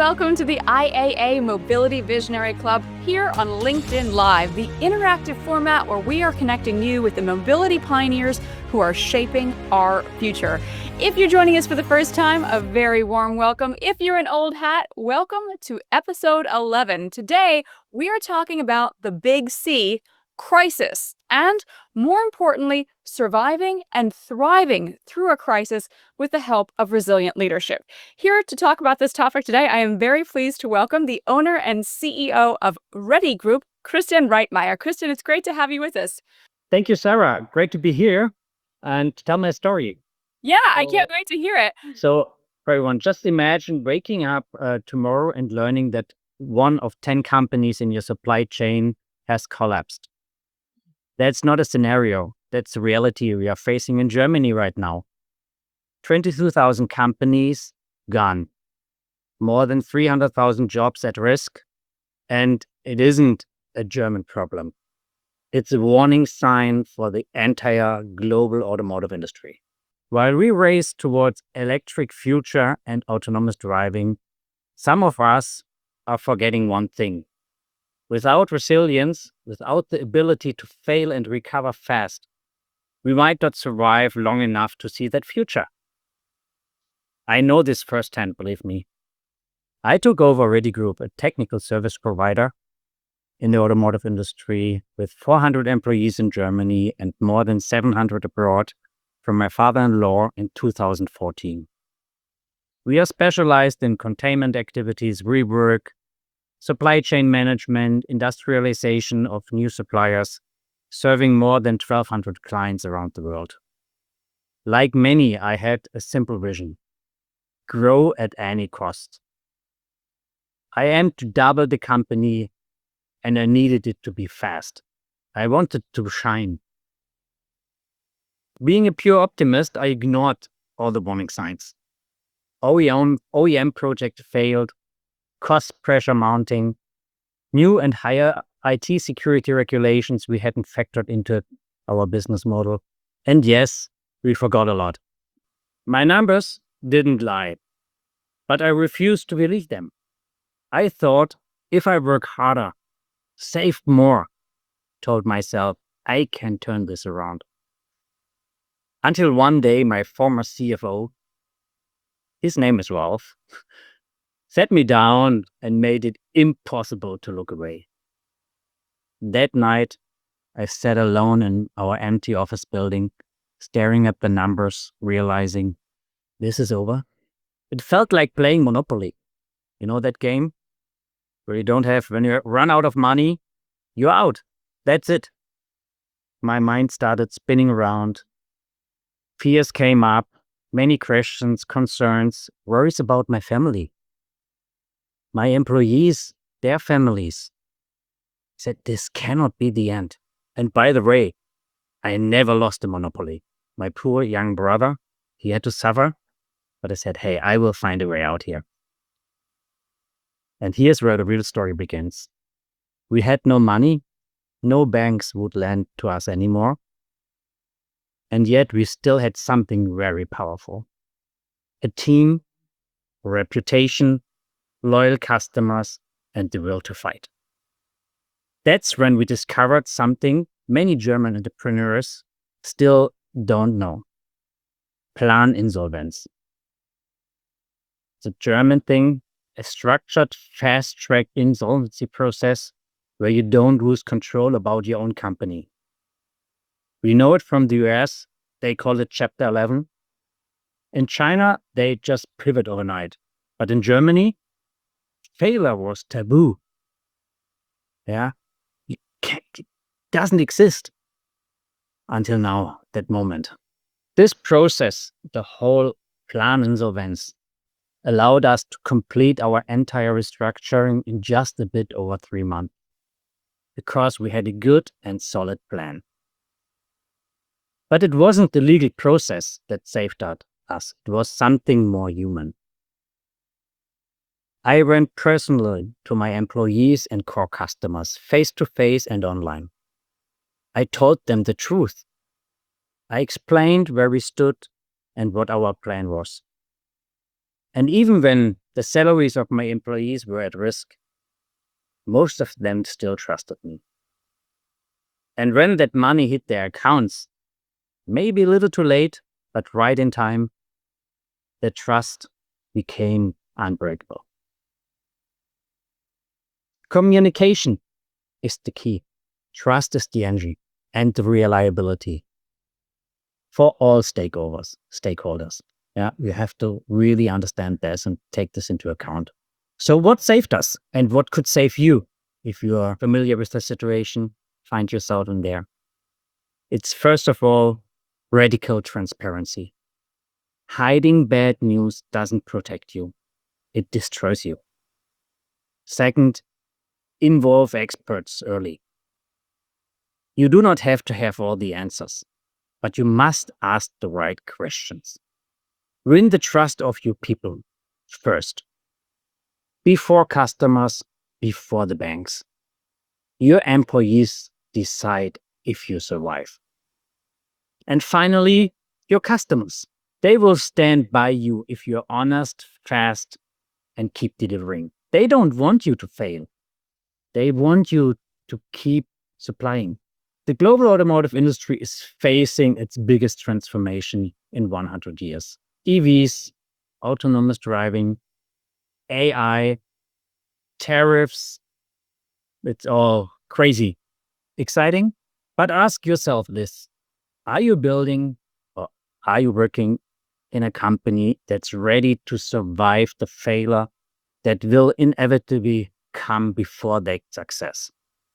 welcome to the IAA Mobility Visionary Club here on LinkedIn Live, the interactive format where we are connecting you with the mobility pioneers who are shaping our future. If you're joining us for the first time, a very warm welcome. If you're an old hat, welcome to episode 11. Today, we are talking about the big C, crisis, and more importantly, surviving and thriving through a crisis with the help of resilient leadership. Here to talk about this topic today, I am very pleased to welcome the owner and CEO of Ready Group, Christian Reitmeier. Christian, it's great to have you with us. Thank you, Sarah. Great to be here and tell my story. Yeah, I can't wait to hear it. So, for everyone, just imagine waking up tomorrow and learning that one of 10 companies in your supply chain has collapsed. That's not a scenario. That's the reality we are facing in Germany right now. 22,000 companies gone, more than 300,000 jobs at risk, and it isn't a German problem. It's a warning sign for the entire global automotive industry. While we race towards electric future and autonomous driving, some of us are forgetting one thing. Without resilience, without the ability to fail and recover fast, we might not survive long enough to see that future. I know this firsthand, believe me. I took over Ready Group, a technical service provider in the automotive industry with 400 employees in Germany and more than 700 abroad from my father-in-law in 2014. We are specialized in containment activities, rework, supply chain management, industrialization of new suppliers, serving more than 1,200 clients around the world. Like many, I had a simple vision: grow at any cost. I aimed to double the company and I needed it to be fast. I wanted to shine. Being a pure optimist, I ignored all the warning signs. OEM project failed, cost pressure mounting, new and higher IT security regulations we hadn't factored into our business model. And yes, we forgot a lot. My numbers didn't lie, but I refused to believe them. I thought if I work harder, save more, told myself, I can turn this around. Until one day, my former CFO, his name is Ralph, sat me down and made it impossible to look away. That night, I sat alone in our empty office building, staring at the numbers, realizing this is over. It felt like playing Monopoly. You know that game where when you run out of money, you're out. That's it. My mind started spinning around. Fears came up, many questions, concerns, worries about my family. My employees, their families. Said this cannot be the end. And by the way, I never lost a monopoly. My poor young brother, he had to suffer, but I said, hey, I will find a way out here. And here's where the real story begins. We had no money, no banks would lend to us anymore. And yet we still had something very powerful. A team, a reputation, loyal customers, and the will to fight. That's when we discovered something many German entrepreneurs still don't know. Planinsolvenz. It's a German thing, a structured, fast-track insolvency process where you don't lose control about your own company. We know it from the US, they call it Chapter 11. In China, they just pivot overnight. But in Germany, failure was taboo. Yeah, it doesn't exist until now, that moment. This process, the whole Planinsolvenz, allowed us to complete our entire restructuring in just a bit over 3 months because we had a good and solid plan. But it wasn't the legal process that saved us. It was something more human. I went personally to my employees and core customers, face to face and online. I told them the truth. I explained where we stood and what our plan was. And even when the salaries of my employees were at risk, most of them still trusted me. And when that money hit their accounts, maybe a little too late, but right in time, the trust became unbreakable. Communication is the key. Trust is the engine, and the reliability for all stakeholders. Yeah, you have to really understand this and take this into account. So what saved us and what could save you if you are familiar with the situation, find yourself in there? It's first of all, radical transparency. Hiding bad news doesn't protect you. It destroys you. Second, involve experts early. You do not have to have all the answers, but you must ask the right questions. Win the trust of your people first. Before customers, before the banks. Your employees decide if you survive. And finally, your customers. They will stand by you if you're honest, fast, and keep delivering. They don't want you to fail. They want you to keep supplying. The global automotive industry is facing its biggest transformation in 100 years. EVs, autonomous driving, AI, tariffs, it's all crazy, exciting. But ask yourself this, are you building or are you working in a company that's ready to survive the failure that will inevitably come before that success?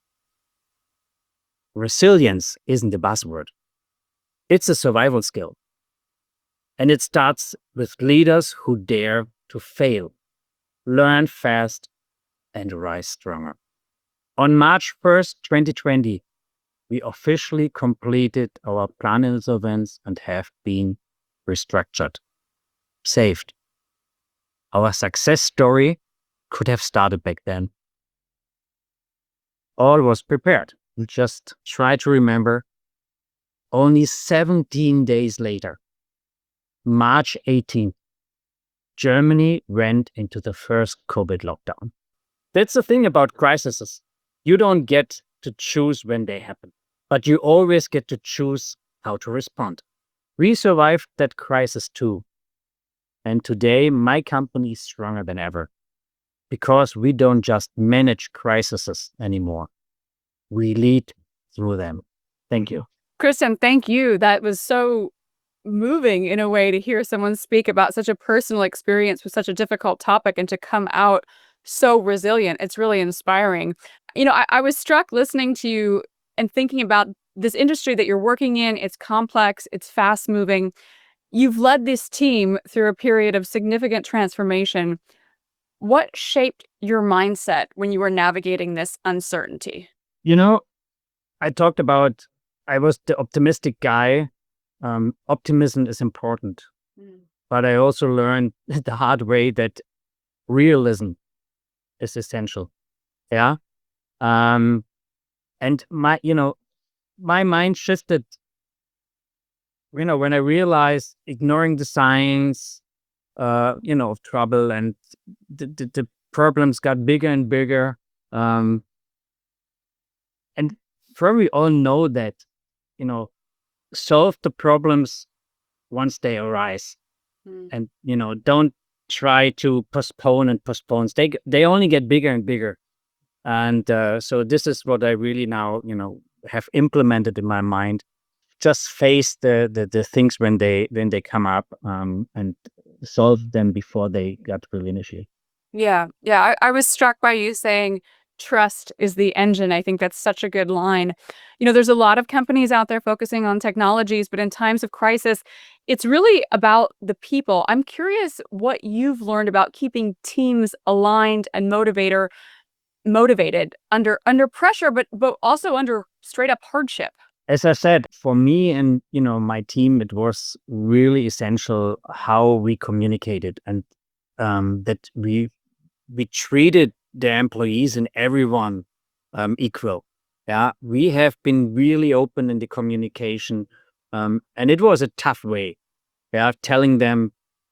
Resilience isn't a buzzword. It's a survival skill. And it starts with leaders who dare to fail, learn fast, and rise stronger. On March 1st, 2020, we officially completed our plan insolvents and have been restructured, saved. Our success story could have started back then. All was prepared. Just try to remember, only 17 days later, March 18th, Germany went into the first COVID lockdown. That's the thing about crises. You don't get to choose when they happen, but you always get to choose how to respond. We survived that crisis too. And today, my company is stronger than ever because we don't just manage crises anymore. We lead through them. Thank you. Christian, thank you. That was so moving in a way to hear someone speak about such a personal experience with such a difficult topic and to come out so resilient. It's really inspiring. I was struck listening to you and thinking about this industry that you're working in. It's complex, it's fast moving. You've led this team through a period of significant transformation. What shaped your mindset when you were navigating this uncertainty? I talked about, I was the optimistic guy. Optimism is important, but I also learned the hard way that realism is essential. Yeah. And my mind shifted, when I realized ignoring the signs, of trouble and the problems got bigger and bigger. And probably all know that, solve the problems once they arise, and don't try to postpone and postpone. They only get bigger and bigger. And so this is what I really now have implemented in my mind. Just face the things when they come up, and solve them before they got really initiated. Yeah. I was struck by you saying trust is the engine. I think that's such a good line. There's a lot of companies out there focusing on technologies, but in times of crisis, it's really about the people. I'm curious what you've learned about keeping teams aligned and motivated under pressure, but also under straight up hardship. As I said, for me and my team, it was really essential how we communicated, and that we treated the employees and everyone equal. Yeah, we have been really open in the communication, and it was a tough way. Yeah, telling them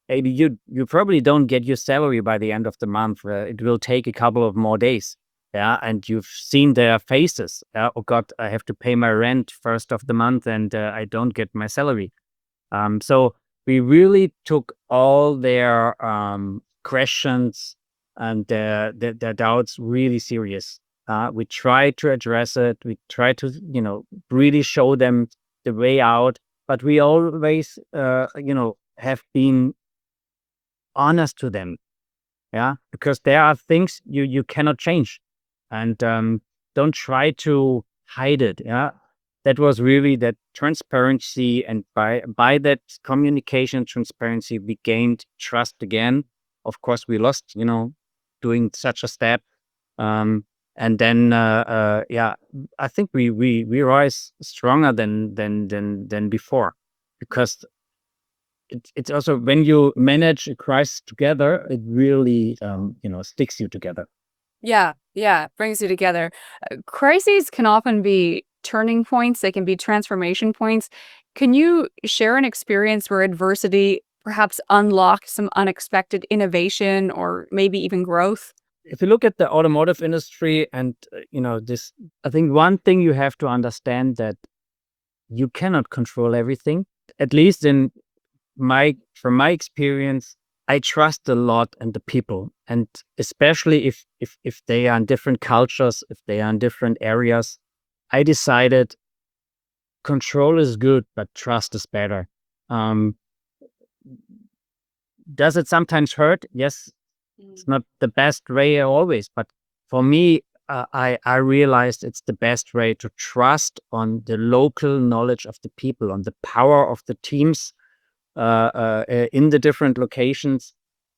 maybe you probably don't get your salary by the end of the month. It will take a couple of more days. Yeah, and you've seen their faces. Yeah, oh God, I have to pay my rent first of the month, and I don't get my salary. So we really took all their questions and their doubts really serious. We tried to address it. We tried to, really show them the way out. But we always, have been honest to them. Yeah, because there are things you cannot change, and don't try to hide it. Yeah, that was really that transparency, and by that communication transparency, we gained trust again. Of course, we lost, doing such a step, and then yeah, I think we rise stronger than before, because it's also when you manage a crisis together, it really sticks you together. Yeah, yeah, brings you together. Crises can often be turning points, they can be transformation points. Can you share an experience where adversity perhaps unlocked some unexpected innovation or maybe even growth? If you look at the automotive industry and this, I think one thing you have to understand, that you cannot control everything. At least from my experience, I trust a lot in the people, and especially if they are in different cultures, if they are in different areas. I decided control is good, but trust is better. Um, does it sometimes hurt? Yes, it's not the best way always, but for me, I realized it's the best way to trust on the local knowledge of the people, on the power of the teams in the different locations,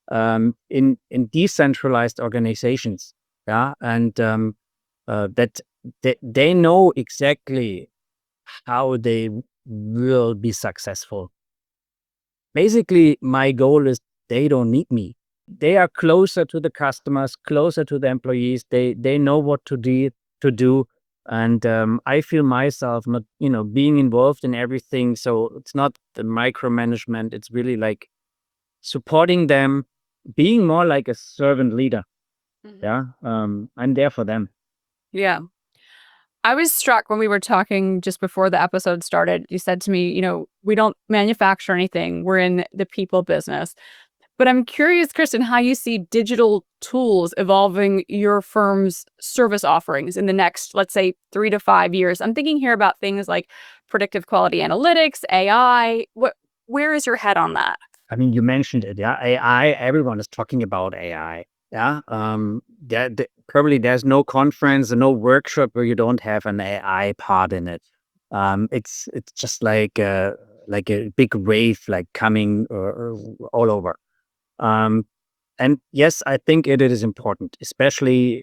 in decentralized organizations. Yeah, and that they know exactly how they will be successful. Basically, my goal is they don't need me. They are closer to the customers, closer to the employees. They know what to do, and I feel myself not being involved in everything. So it's not the micromanagement. It's really like supporting them, being more like a servant leader. Mhm. Yeah, I'm there for them. Yeah. I was struck when we were talking just before the episode started. You said to me, we don't manufacture anything. We're in the people business. But I'm curious, Kristen, how you see digital tools evolving your firm's service offerings in the next, let's say, 3 to 5 years. I'm thinking here about things like predictive quality analytics, AI. Where is your head on that? I mean, you mentioned it, yeah. AI. Everyone is talking about AI. Yeah. Probably there's no conference and no workshop where you don't have an AI part in it. It's just like a big wave, like coming all over. Um, and yes, I think it is important, especially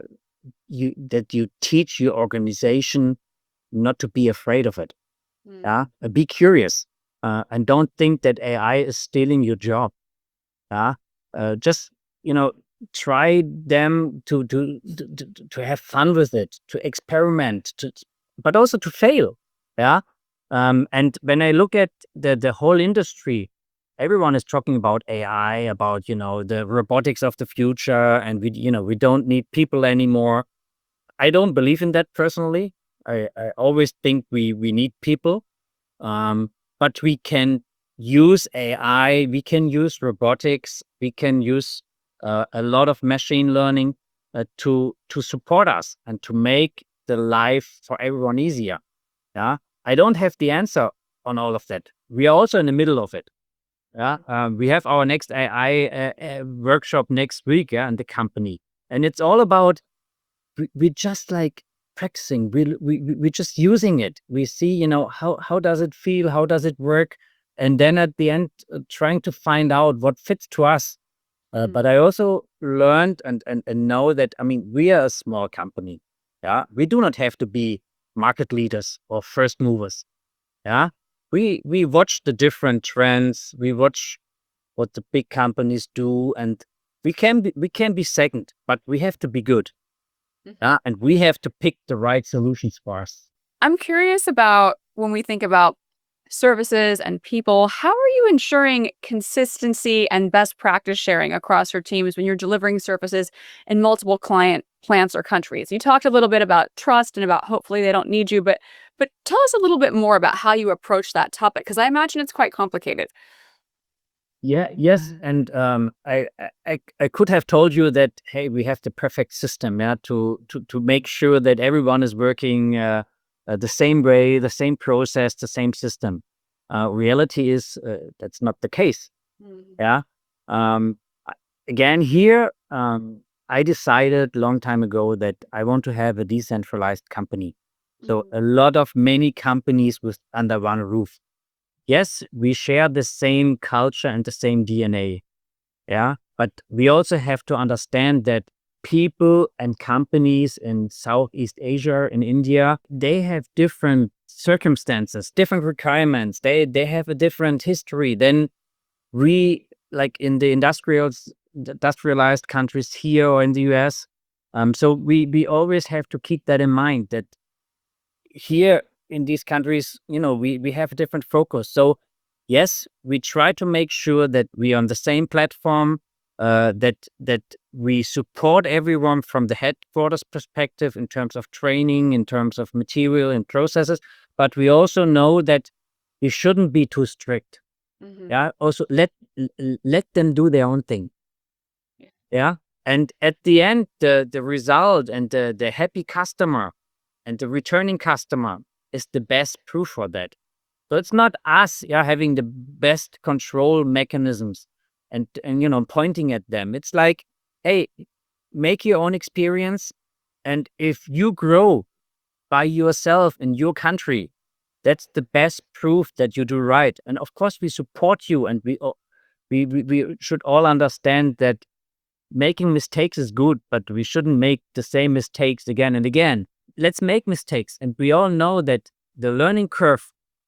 you teach your organization not to be afraid of it. Mm. Yeah, be curious, and don't think that AI is stealing your job. Yeah, just you know, try them to have fun with it, to experiment, but also to fail. Yeah, and when I look at the whole industry, everyone is talking about AI, about the robotics of the future, and we don't need people anymore. I don't believe in that personally. I always think we need people, but we can use AI, we can use robotics, we can use a lot of machine learning to support us and to make the life for everyone easier. Yeah, I don't have the answer on all of that. We are also in the middle of it. Yeah, we have our next AI workshop next week. Yeah, in the company, and it's all about we just like practicing. We're just using it. We see, how does it feel? How does it work? And then at the end, trying to find out what fits to us. Mm. But I also learned and know that, I mean, we are a small company. Yeah, we do not have to be market leaders or first movers. Yeah, we watch the different trends. We watch what the big companies do, and we can be second, but we have to be good. Mhm. Yeah, and we have to pick the right solutions for us. I'm curious about when we think about services, and people. How are you ensuring consistency and best practice sharing across your teams when you're delivering services in multiple client plants or countries? You talked a little bit about trust and about hopefully they don't need you, but tell us a little bit more about how you approach that topic because I imagine it's quite complicated. Yes, and I could have told you that, hey, we have the perfect system, yeah, to make sure that everyone is working the same way, the same process, the same system. Reality is that's not the case. Yeah. Um, Again, here, I decided long time ago that I want to have a decentralized company. So a lot of many companies with under one roof. Yes, we share the same culture and the same DNA. Yeah. But we also have to understand that people and companies in Southeast Asia, in India, they have different circumstances, different requirements. They have a different history than we like in the industrialized countries here or in the US. So we always have to keep that in mind that here in these countries, we have a different focus. So yes, we try to make sure that we are on the same platform, that we support everyone from the headquarters perspective in terms of training, in terms of material and processes. But we also know that we shouldn't be too strict. Yeah. Also let them do their own thing. Yeah. Yeah. And at the end, the result and the happy customer and the returning customer is the best proof for that. So it's not us, yeah, having the best control mechanisms and pointing at them. It's like, hey, make your own experience, and if you grow by yourself in your country, that's the best proof that you do right. And of course, we support you, and we should all understand that making mistakes is good, but we shouldn't make the same mistakes again and again. Let's make mistakes, and we all know that the learning curve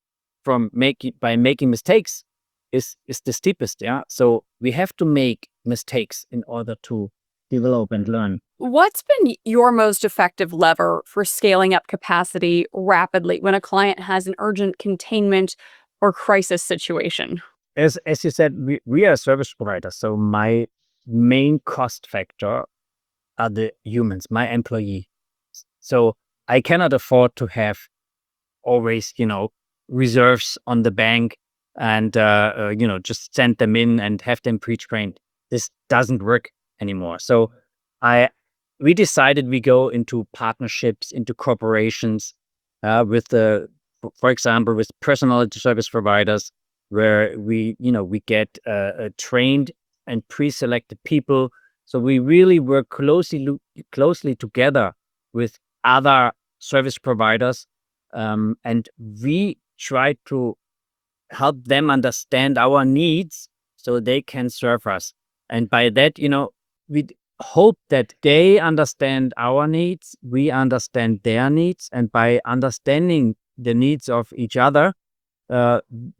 by making mistakes is the steepest. Yeah, so we have to make mistakes in order to develop and learn. What's been your most effective lever for scaling up capacity rapidly when a client has an urgent containment or crisis situation? As you said, we are a service provider, so my main cost factor are the humans, my employee. So I cannot afford to have always, reserves on the bank and, just send them in and have them pre-trained. This doesn't work anymore. So I, we decided we go into partnerships, into corporations, with for example, with personal service providers, where we get trained and pre-selected people. So we really work closely together with other service providers, and we try to help them understand our needs so they can serve us. And by that, we hope that they understand our needs, we understand their needs, and by understanding the needs of each other, uh,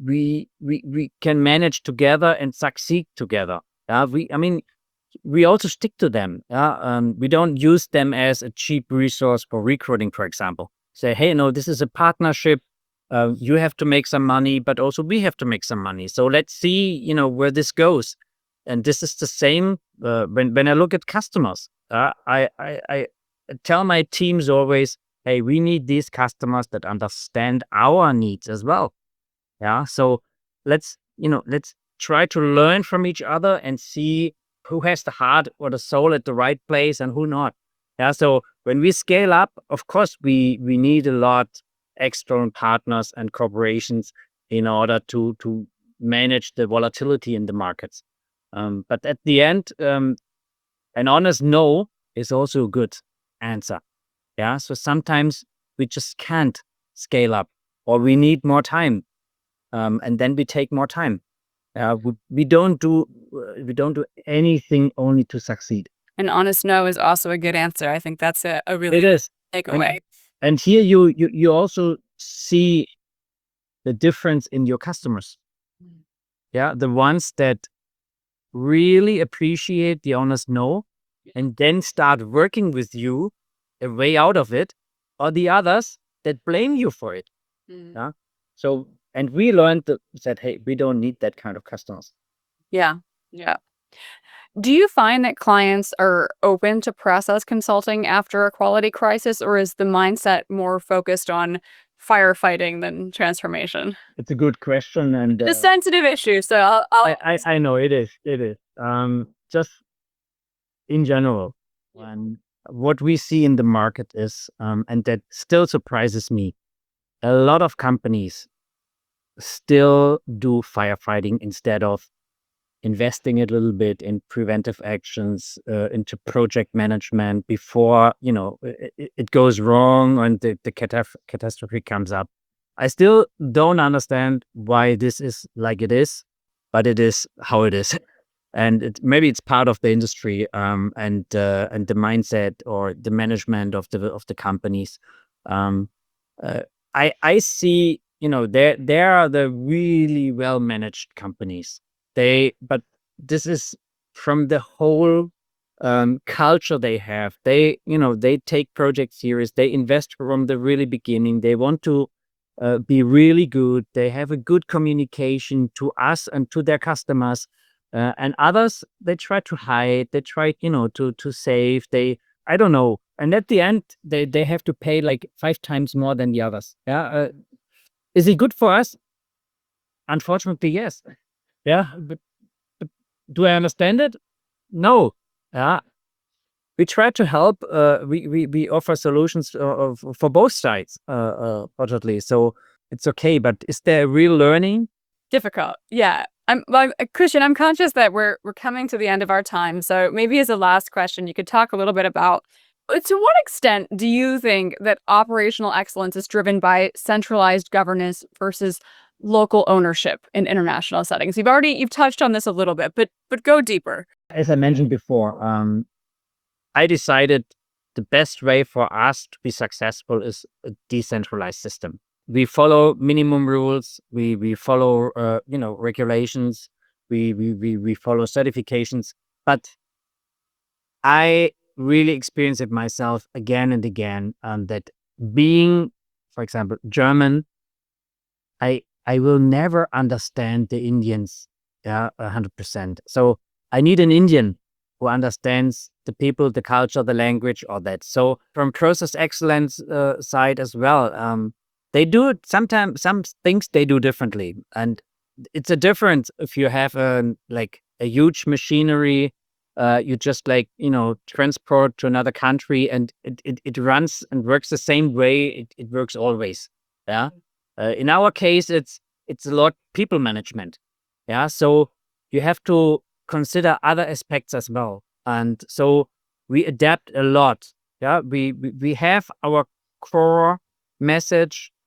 we can manage together and succeed together. We also stick to them. Yeah, we don't use them as a cheap resource for recruiting, for example. Say, hey, no, this is a partnership. You have to make some money, but also we have to make some money. So let's see, where this goes. And this is the same when I look at customers. I tell my teams always, hey, we need these customers that understand our needs as well. Yeah. So let's try to learn from each other and see who has the heart or the soul at the right place and who not. Yeah. So when we scale up, of course, we need a lot external partners and corporations in order to manage the volatility in the markets. But at the end, an honest no is also a good answer. Yeah. So sometimes we just can't scale up, or we need more time, and then we take more time. We don't do anything only to succeed. An honest no is also a good answer. I think that's a really It is. takeaway. And here you also see the difference in your customers. Yeah, the ones that really appreciate the honest no and then start working with you a way out of it, or the others that blame you for it. Yeah. So And we learned that, hey, we don't need that kind of customers. Yeah. Yeah. Do you find that clients are open to process consulting after a quality crisis, or is the mindset more focused on firefighting than transformation? It's a good question, and It's a sensitive issue, so I know it is. It is. Just in general, and what we see in the market is, and that still surprises me, a lot of companies still do firefighting instead of investing a little bit in preventive actions, into project management before, it goes wrong and the catastrophe comes up. I still don't understand why this is like it is, but it is how it is. And maybe it's part of the industry, and the mindset or the management of the companies. Um, I see, there are the really well managed companies. But this is from the whole culture they have. They take projects serious. They invest from the really beginning. They want to be really good. They have a good communication to us and to their customers. And others, they try to hide. They try, to save. I don't know. And at the end, they have to pay like 5 times more than the others. Yeah. Is it good for us? Unfortunately, yes. Yeah. But do I understand it? No. Yeah. We try to help. We offer solutions for both sides, fortunately. So it's okay. But is there real learning? difficult. Yeah. Christian, I'm conscious that we're coming to the end of our time. So maybe as a last question, you could talk a little bit about to what extent do you think that operational excellence is driven by centralized governance versus local ownership in international settings? You've touched on this a little bit, but go deeper. As I mentioned before, I decided the best way for us to be successful is a decentralized system. We follow minimum rules. We follow regulations. We follow certifications. But I really experience it myself again and again, that being, for example, German, I will never understand the Indians, 100%. So I need an Indian who understands the people, the culture, the language, all that. So from process excellence side as well, they do it sometimes. Some things they do differently, and it's a difference if you have like a huge machinery. You just like transport to another country, and it runs and works the same way. It works always. Yeah. In our case, it's a lot people management. Yeah. So you have to consider other aspects as well, and so we adapt a lot. Yeah. We have our core message